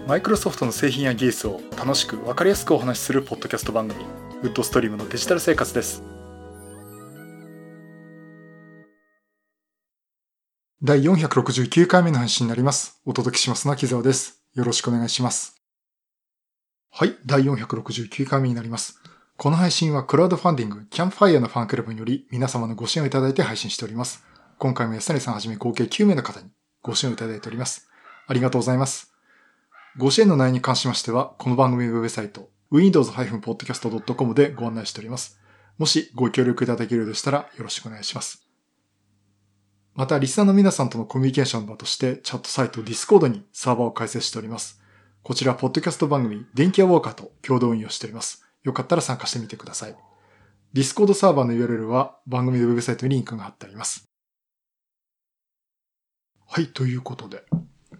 マイクロソフトの製品や技術を楽しく分かりやすくお話しするポッドキャスト番組、ウッドストリームのデジタル生活です。第469回目の配信になります。お届けしますのは木澤です。よろしくお願いします。はい、第469回目になります。この配信はクラウドファンディングキャンプファイヤーのファンクラブにより皆様のご支援をいただいて配信しております。今回も安成さんはじめ合計9名の方にご支援をいただいております。ありがとうございます。ご支援の内容に関しましては、この番組のウェブサイト、windows-podcast.com でご案内しております。もしご協力いただけるようでしたらよろしくお願いします。また、リスナーの皆さんとのコミュニケーションの場として、チャットサイト Discord にサーバーを開設しております。こちら、ポッドキャスト番組、電気屋ウォーカーと共同運用しております。よかったら参加してみてください。Discord サーバーの URL は番組のウェブサイトにリンクが貼ってあります。はい、ということで。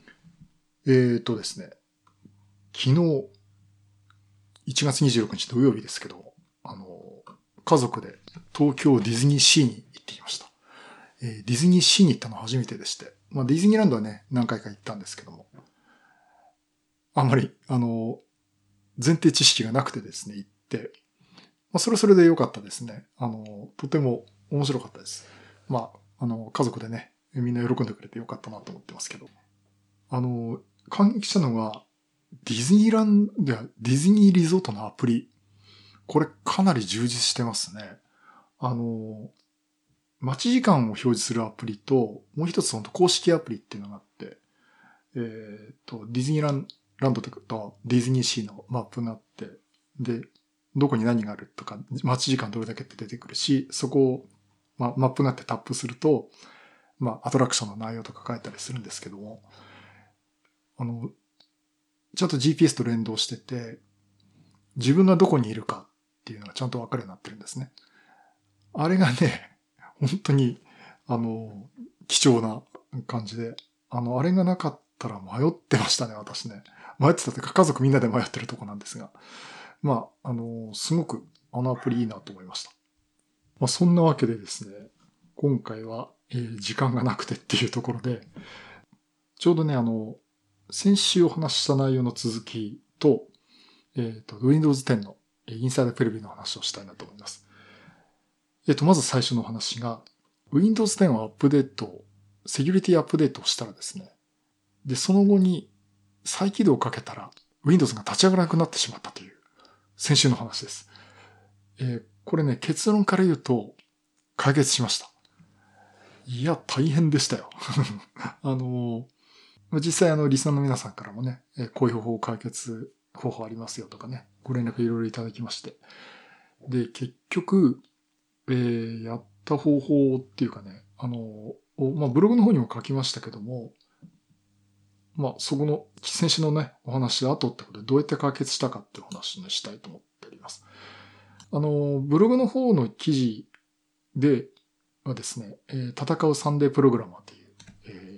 ですね。昨日、1月26日土曜日ですけど、家族で東京ディズニーシーに行ってきました。ディズニーシーに行ったのは初めてでして、ディズニーランドはね、何回か行ったんですけども、あんまり、前提知識がなくてですね、行って、それはそれで良かったですね。とても面白かったです。家族でね、みんな喜んでくれて良かったなと思ってますけど。感激したのが、ディズニーリゾートのアプリ。これかなり充実してますね。待ち時間を表示するアプリと、もう一つ公式アプリっていうのがあって、ディズニーランドとディズニーシーのマップがあって、で、どこに何があるとか、待ち時間どれだけって出てくるし、そこを、マップがあってタップすると、アトラクションの内容とか書いたりするんですけども、ちゃんと GPS と連動してて、自分がどこにいるかっていうのがちゃんとわかるようになってるんですね。あれがね、本当に、貴重な感じで、あれがなかったら迷ってましたね、私ね。迷ってたというか、家族みんなで迷ってるとこなんですが。すごくアプリいいなと思いました。そんなわけでですね、今回は、時間がなくてっていうところで、ちょうどね、先週お話しした内容の続きと、Windows 10のインサイドプレビューの話をしたいなと思います。まず最初の話が、Windows 10をアップデート、セキュリティアップデートをしたらですね、で、その後に再起動をかけたら、Windows が立ち上がらなくなってしまったという、先週の話です。これね、結論から言うと、解決しました。いや、大変でしたよ。実際リスナーの皆さんからもね、こういう解決方法ありますよとかね、ご連絡いろいろいただきまして。で、結局、やった方法っていうかね、ブログの方にも書きましたけども、そこの、先週のね、お話で後ってことでどうやって解決したかっていう話にしたいと思っております。ブログの方の記事ではですね、戦うサンデープログラマーという、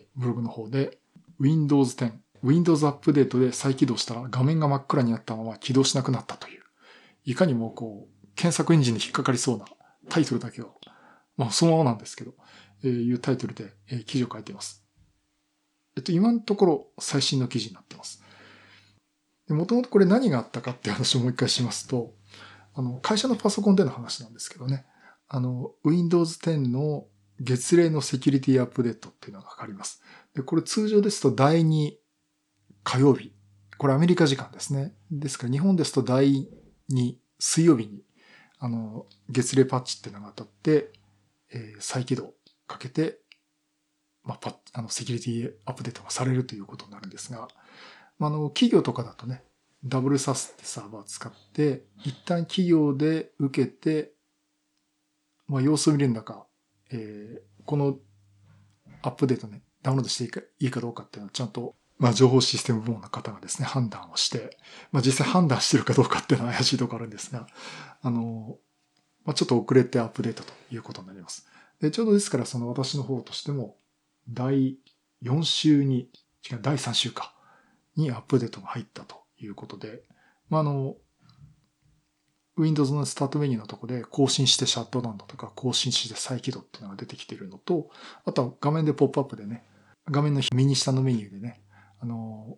ブログの方で、Windows 10、Windows アップデートで再起動したら画面が真っ暗になったまま起動しなくなったという、いかにも検索エンジンに引っかかりそうなタイトルだけは、そのままなんですけど、いうタイトルで、記事を書いています。今のところ最新の記事になっています。もともとこれ何があったかっていう話をもう一回しますと、会社のパソコンでの話なんですけどね、Windows 10の月例のセキュリティアップデートっていうのがかかります。で、これ通常ですと第2火曜日。これアメリカ時間ですね。ですから日本ですと第2水曜日に、月例パッチっていうのが当たって、再起動かけて、セキュリティアップデートがされるということになるんですが、企業とかだとね、ダブルサスってサーバーを使って、一旦企業で受けて、様子を見れる中、このアップデートね、ダウンロードしていいかどうかっていうのはちゃんと、情報システム部門の方がですね、判断をして、実際判断してるかどうかっていうのは怪しいところあるんですが、ちょっと遅れてアップデートということになります。で、ちょうどですから、私の方としても、第3週か、にアップデートが入ったということで、Windows のスタートメニューのところで更新してシャットダウンだとか更新して再起動っていうのが出てきているのと、あとは画面でポップアップでね、画面の右下のメニューでね、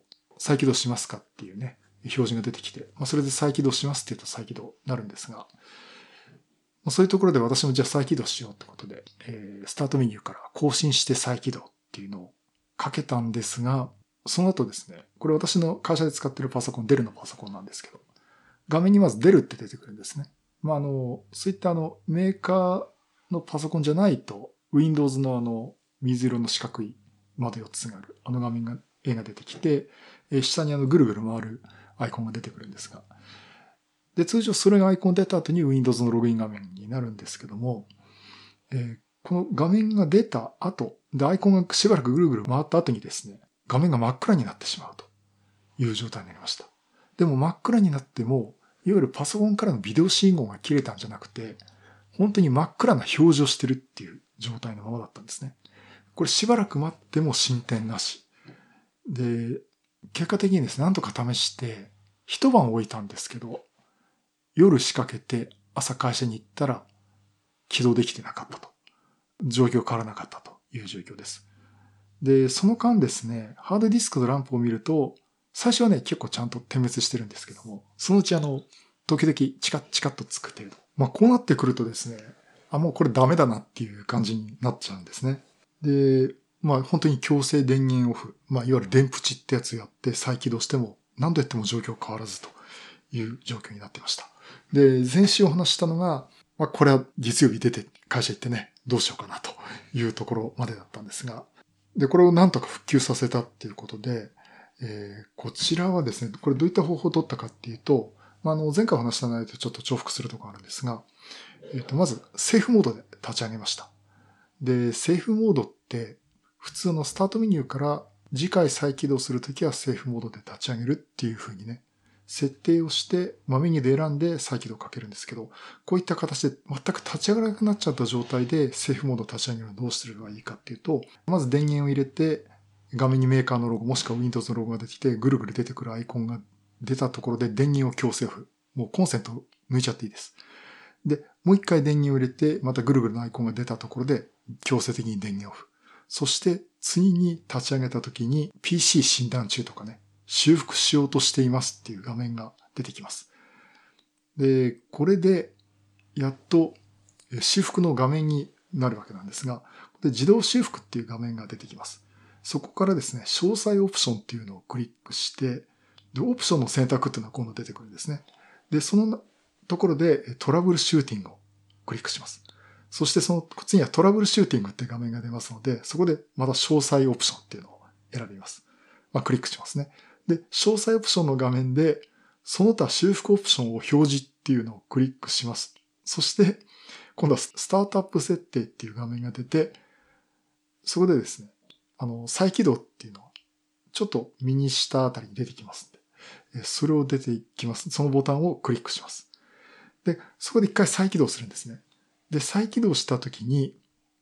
再起動しますかっていうね、表示が出てきて、それで再起動しますって言うと再起動になるんですが、そういうところで私もじゃあ再起動しようってことで、スタートメニューから更新して再起動っていうのをかけたんですが、その後ですね、これ私の会社で使ってるパソコン、デルのパソコンなんですけど、画面にまずデルって出てくるんですね。そういったメーカーのパソコンじゃないと、Windows の水色の四角い窓4つがある、画面が、絵が出てきて、下にぐるぐる回るアイコンが出てくるんですが、で、通常それがアイコン出た後に Windows のログイン画面になるんですけども、この画面が出た後、で、アイコンがしばらくぐるぐる回った後にですね、画面が真っ暗になってしまうという状態になりました。でも真っ暗になっても、いわゆるパソコンからのビデオ信号が切れたんじゃなくて、本当に真っ暗な表示をしてるっていう状態のままだったんですね。これしばらく待っても進展なし。で、結果的にですね、なんとか試して、一晩置いたんですけど、夜仕掛けて朝会社に行ったら起動できてなかったと。状況変わらなかったという状況です。で、その間ですね、ハードディスクのランプを見ると、最初はね、結構ちゃんと点滅してるんですけども、そのうち時々チカッチカッとつく程度。こうなってくるとですね、もうこれダメだなっていう感じになっちゃうんですね。で、本当に強制電源オフ、いわゆる電プチってやつやって再起動しても、何度やっても状況変わらずという状況になっていました。で、前週お話したのが、これは月曜日出て会社行ってね、どうしようかなというところまでだったんですが、で、これをなんとか復旧させたっていうことで、こちらはですね、これどういった方法を取ったかっていうと、前回お話した内容とちょっと重複するところがあるんですが、まず、セーフモードで立ち上げました。で、セーフモードって、普通のスタートメニューから次回再起動するときはセーフモードで立ち上げるっていう風にね、設定をして、メニューで選んで再起動をかけるんですけど、こういった形で全く立ち上がらなくなっちゃった状態でセーフモードを立ち上げるのはどうすればいいかっていうと、まず電源を入れて、画面にメーカーのロゴもしくは Windows のロゴが出てきて、ぐるぐる出てくるアイコンが出たところで電源を強制オフ。もうコンセント抜いちゃっていいです。で、もう一回電源を入れて、またぐるぐるのアイコンが出たところで強制的に電源オフ。そして次に立ち上げた時に PC 診断中とかね、修復しようとしていますっていう画面が出てきます。で、これでやっと修復の画面になるわけなんですが、で自動修復っていう画面が出てきます。そこからですね、詳細オプションっていうのをクリックして、で、オプションの選択っていうのは今度出てくるんですね。で、そのところでトラブルシューティングをクリックします。そしてその次にはトラブルシューティングっていう画面が出ますので、そこでまた詳細オプションっていうのを選びます。クリックしますね。で、詳細オプションの画面で、その他修復オプションを表示っていうのをクリックします。そして、今度はスタートアップ設定っていう画面が出て、そこでですね、再起動っていうのは、ちょっと右下あたりに出てきますんで、それを出ていきます。そのボタンをクリックします。で、そこで一回再起動するんですね。で、再起動したときに、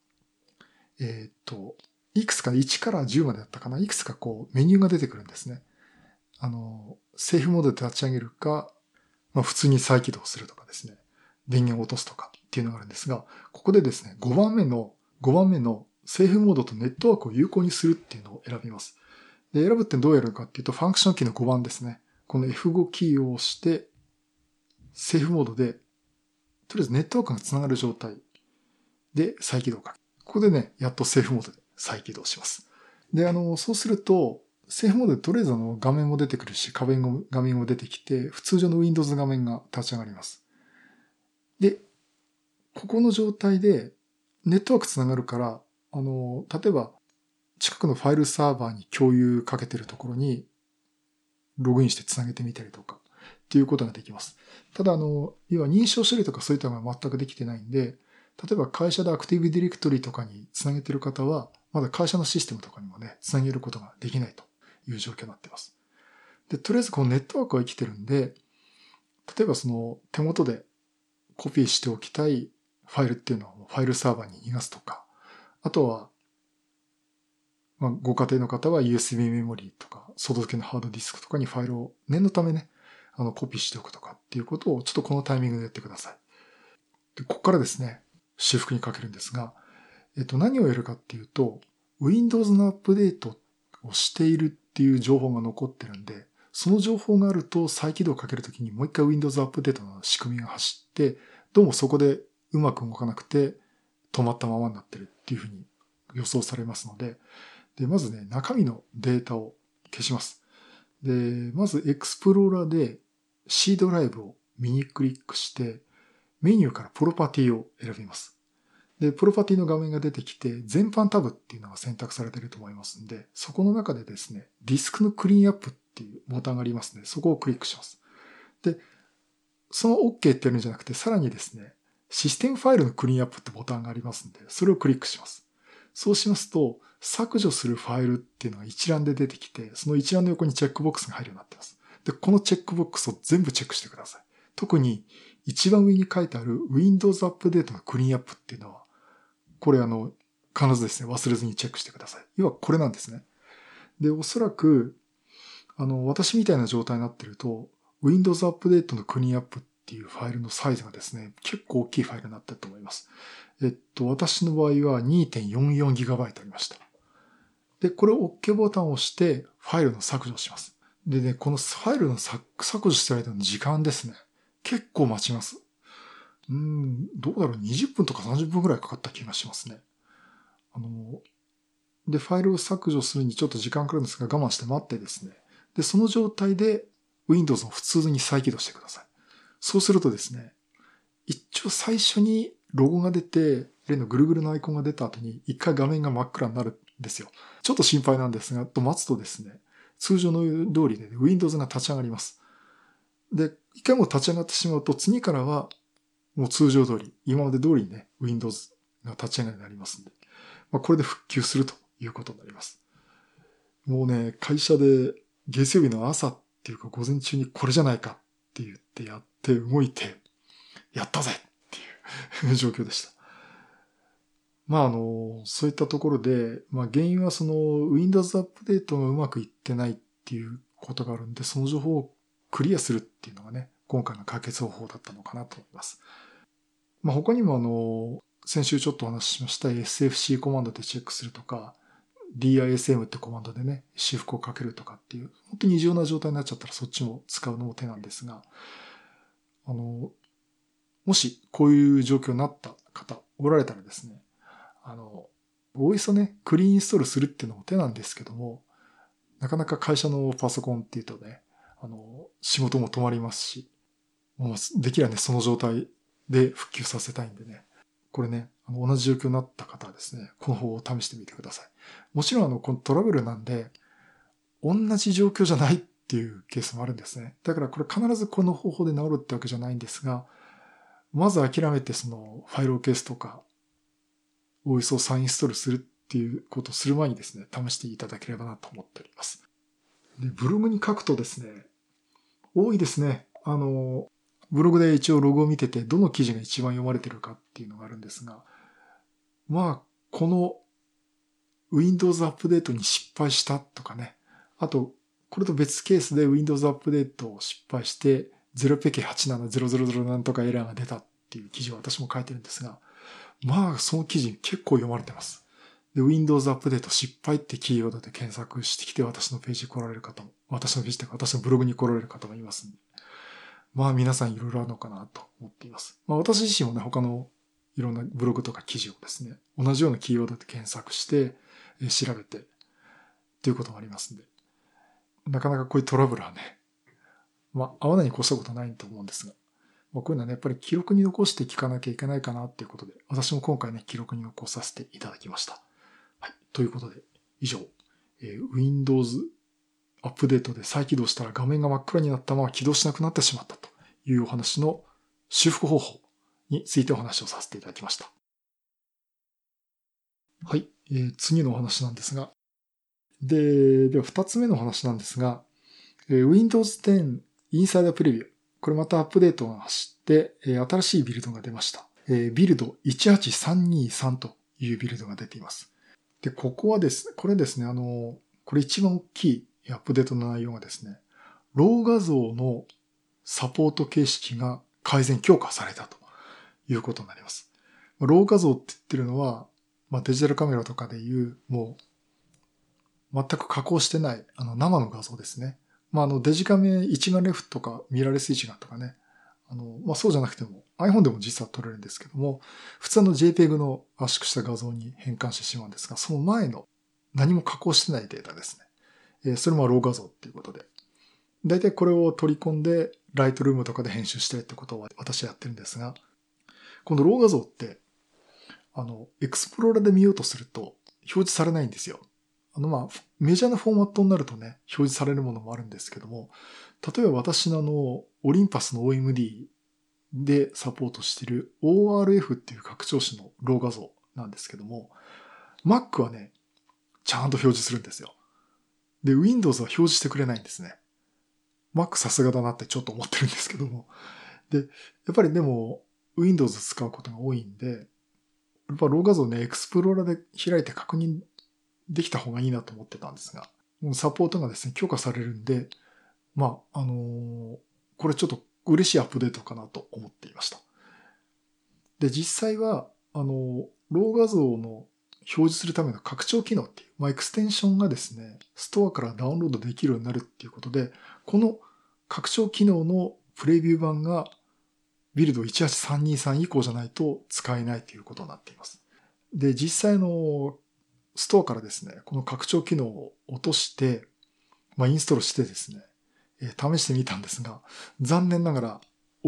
いくつか1から10までだったかな、いくつかメニューが出てくるんですね。セーフモードで立ち上げるか、普通に再起動するとかですね、電源を落とすとかっていうのがあるんですが、ここでですね、5番目のセーフモードとネットワークを有効にするっていうのを選びます。で、選ぶってどうやるかっていうと、ファンクションキーの5番ですね。この F5 キーを押して、セーフモードで、とりあえずネットワークがつながる状態で再起動をかける。ここでね、やっとセーフモードで再起動します。で、そうすると、セーフモードでとりあえず画面も出てくるし、画面も出てきて、普通上の Windows 画面が立ち上がります。で、ここの状態でネットワークつながるから、例えば近くのファイルサーバーに共有かけてるところにログインしてつなげてみたりとかっていうことができます。ただ要は認証処理とかそういったのが全くできてないんで、例えば会社でアクティブディレクトリとかにつなげてる方は、まだ会社のシステムとかにもね、つなげることができないという状況になっています。で、とりあえずこのネットワークは生きてるんで、例えばその手元でコピーしておきたいファイルっていうのをファイルサーバーに逃がすとか、あとは、ご家庭の方は USB メモリーとか、外付けのハードディスクとかにファイルを念のためね、コピーしておくとかっていうことをちょっとこのタイミングでやってください。で、ここからですね、修復にかけるんですが、何をやるかっていうと、Windows のアップデートをしているっていう情報が残ってるんで、その情報があると再起動をかけるときにもう一回 Windows アップデートの仕組みが走って、どうもそこでうまく動かなくて止まったままになってるっていうふうに予想されますので、で、まずね、中身のデータを消します。で、まずエクスプローラーで C ドライブを右クリックして、メニューからプロパティを選びます。で、プロパティの画面が出てきて、全般タブっていうのが選択されていると思いますんで、そこの中でですね、ディスクのクリーンアップっていうボタンがありますので、そこをクリックします。で、その OK ってやるんじゃなくて、さらにですね、システムファイルのクリーンアップってボタンがありますんで、それをクリックします。そうしますと、削除するファイルっていうのが一覧で出てきて、その一覧の横にチェックボックスが入るようになっています。で、このチェックボックスを全部チェックしてください。特に一番上に書いてある Windows アップデートのクリーンアップっていうのは、これ必ずですね、忘れずにチェックしてください。要はこれなんですね。で、おそらく、私みたいな状態になっていると、Windows アップデートのクリーンアップっていうファイルのサイズがですね、結構大きいファイルになっていると思います。私の場合は 2.44GB ありました。で、これを OK ボタンを押して、ファイルの削除をします。でね、このファイルの削除してる間の時間ですね。結構待ちます。どうだろう、20分とか30分くらいかかった気がしますね。で、ファイルを削除するにちょっと時間かかるんですが、我慢して待ってですね。で、その状態で Windows を普通に再起動してください。そうするとですね、一応最初にロゴが出て、例のぐるぐるのアイコンが出た後に一回画面が真っ暗になるんですよ。ちょっと心配なんですが、待つとですね、通常の通りで Windows が立ち上がります。で、一回もう立ち上がってしまうと次からはもう通常通り、今まで通りにね、Windows が立ち上がりになりますんで、これで復旧するということになります。もうね、会社で月曜日の朝っていうか午前中にこれじゃないかって言ってやって動いて、やったぜっていう状況でした。そういったところで、原因はその Windows アップデートがうまくいってないっていうことがあるんで、その情報をクリアするっていうのがね、今回の解決方法だったのかなと思います。他にも先週ちょっとお話ししました SFC コマンドでチェックするとか、DISM ってコマンドでね、修復をかけるとかっていう、本当に異常な状態になっちゃったらそっちも使うのも手なんですが、もしこういう状況になった方おられたらですね、OS をね、クリーンインストールするっていうのも手なんですけども、なかなか会社のパソコンっていうとね、仕事も止まりますし、もうできればね、その状態で復旧させたいんでね、これね、同じ状況になった方はですね、この方を試してみてください。もちろんこのトラブルなんで、同じ状況じゃないっていうケースもあるんですね。だからこれ必ずこの方法で治るってわけじゃないんですが、まず諦めてそのファイルを消すとか、OS を再インストールするっていうことをする前にですね、試していただければなと思っております。で、ブログに書くとですね、多いですね。ブログで一応ログを見てて、どの記事が一番読まれてるかっていうのがあるんですが、この Windows アップデートに失敗したとかね。あと、これと別ケースで Windows アップデートを失敗して、0PK870000なんとかエラーが出たっていう記事を私も書いてるんですが、その記事結構読まれてます。で、Windows アップデート失敗ってキーワードで検索してきて私のページに来られる方も、私のページというか私のブログに来られる方もいますんで。皆さんいろいろあるのかなと思っています。私自身もね、他のいろんなブログとか記事をですね、同じようなキーワードで検索して調べてっていうことがありますんで、なかなかこういうトラブルはね、合わないに越したことはないと思うんですが、こういうのはね、やっぱり記録に残して聞かなきゃいけないかなっていうことで、私も今回ね、記録に残させていただきました。はい。ということで、以上、Windows アップデートで再起動したら画面が真っ暗になったまま起動しなくなってしまったというお話の修復方法についてお話をさせていただきました。はい。次のお話なんですが、では2つ目のお話なんですが、Windows 10 Insider Preview。これまたアップデートが走って、新しいビルドが出ました。ビルド18323というビルドが出ています。で、ここですね、これ一番大きいアップデートの内容がですね、ロー画像のサポート形式が改善強化されたということになります。ロー画像って言ってるのは、デジタルカメラとかでいう、もう全く加工してない、生の画像ですね。デジカメ一眼レフとかミラーレス一眼とかね、そうじゃなくても iPhone でも実は撮れるんですけども、普通の JPEG の圧縮した画像に変換してしまうんですが、その前の何も加工してないデータですね。それもロー画像っていうことで。だいたいこれを取り込んで、ライトルームとかで編集してってことを私はやってるんですが、このロー画像って、エクスプローラーで見ようとすると表示されないんですよ。メジャーなフォーマットになるとね、表示されるものもあるんですけども、例えば私のオリンパスの OMD でサポートしている ORF っていう拡張子のロー画像なんですけども、Mac はね、ちゃんと表示するんですよ。で、Windows は表示してくれないんですね。Mac さすがだなってちょっと思ってるんですけども。で、やっぱりでも Windows 使うことが多いんで、やっぱロー画像ね、エクスプローラーで開いて確認できた方がいいなと思ってたんですが、サポートがですね、強化されるんで、これちょっと嬉しいアップデートかなと思っていました。で、実際は、ロー画像の表示するための拡張機能っていう、エクステンションがですね、ストアからダウンロードできるようになるっていうことで、この拡張機能のプレビュー版がビルド18323以降じゃないと使えないということになっています。で、実際のストアからですね、この拡張機能を落として、インストールしてですね、試してみたんですが、残念ながら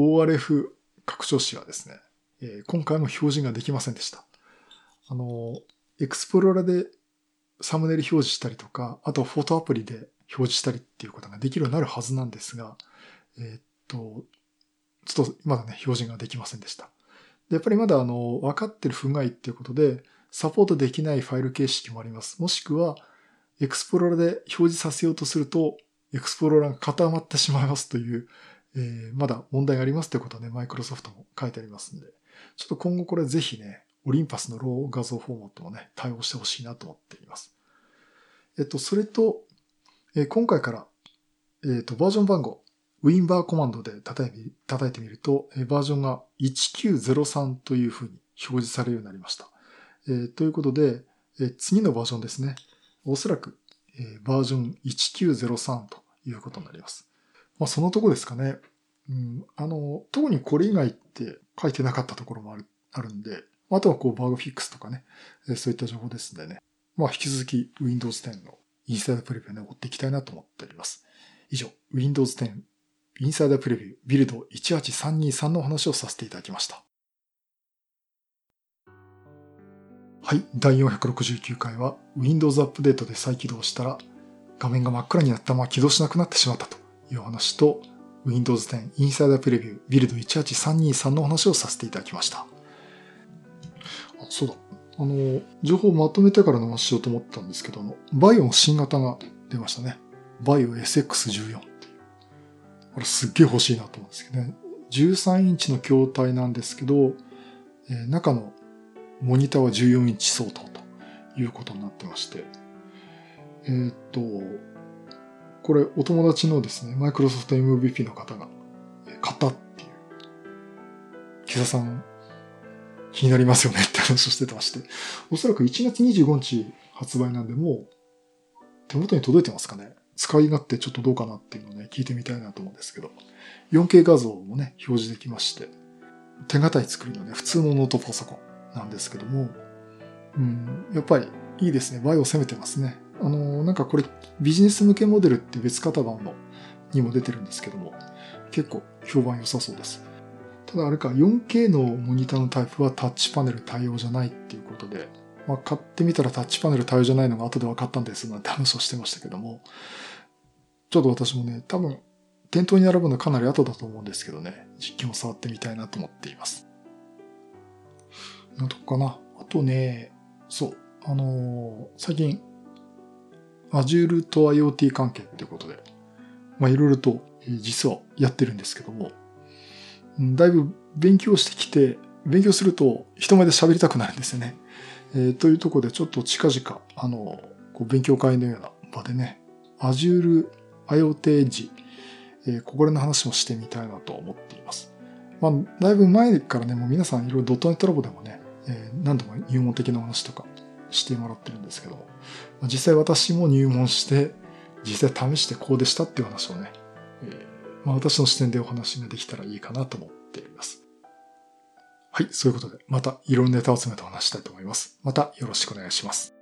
ORF 拡張子はですね、今回も表示ができませんでした。エクスプローラでサムネイル表示したりとか、あとフォトアプリで表示したりっていうことができるようになるはずなんですが、ちょっとまだね、表示ができませんでした。でやっぱりまだ分かってる不具合っていうことで、サポートできないファイル形式もあります。もしくは、エクスプローラで表示させようとすると、エクスプローラが固まってしまいますという、まだ問題がありますということはね、マイクロソフトも書いてありますんで、ちょっと今後これぜひね、オリンパスのロー画像フォーマットもね、対応してほしいなと思っています。それと、今回から、バージョン番号、WinBar コマンドで叩いてみると、バージョンが1903というふうに表示されるようになりました。ということで、次のバージョンですね。おそらく、バージョン1903ということになります。そのとこですかね。特にこれ以外って書いてなかったところもあるんで、あとはバグフィックスとかね、そういった情報ですんでね。引き続き Windows 10のインサイダープレビューをね、追っていきたいなと思っております。以上、Windows 10インサイダープレビュービルド18323のお話をさせていただきました。はい、第469回は Windows アップデートで再起動したら画面が真っ暗になったまま起動しなくなってしまったというお話と Windows 10インサイダープレビュービルド18323のお話をさせていただきました。そうだ。情報をまとめてからの話しようと思ったんですけど、バイオの新型が出ましたね。バイオ SX14 っていう。これすっげえ欲しいなと思うんですけどね。13インチの筐体なんですけど、中のモニターは14インチ相当ということになってまして。これお友達のですね、マイクロソフト MVP の方が買ったっていう。木田さん、気になりますよねって話をしてまして。おそらく1月25日発売なんで、もう手元に届いてますかね。使い勝手ちょっとどうかなっていうのをね、聞いてみたいなと思うんですけど。4K 画像もね、表示できまして。手堅い作りのね、普通のノートパソコンなんですけども。やっぱりいいですね。バイオ攻めてますね。なんかこれビジネス向けモデルって別型番のにも出てるんですけども、結構評判良さそうです。ただあれか、4K のモニターのタイプはタッチパネル対応じゃないっていうことで、買ってみたらタッチパネル対応じゃないのが後で分かったんですなんて話をしてましたけども、ちょっと私もね、多分店頭に並ぶのかなり後だと思うんですけどね、実機も触ってみたいなと思っています。なんとかな。あとね、そう、最近 Azure と IoT 関係っていうことで、いろいろと実はやってるんですけども、だいぶ勉強してきて、勉強すると人前で喋りたくなるんですよね。というところでちょっと近々、勉強会のような場でね、Azure IoT Edge、これの話もしてみたいなと思っています。だいぶ前からね、もう皆さんいろいろドットネットラボでもね、何度も入門的な話とかしてもらってるんですけど、実際私も入門して、実際試してこうでしたっていう話をね、私の視点でお話ができたらいいかなと思っています。はい、そういうことで、またいろんなネタを集めてお話したいと思います。またよろしくお願いします。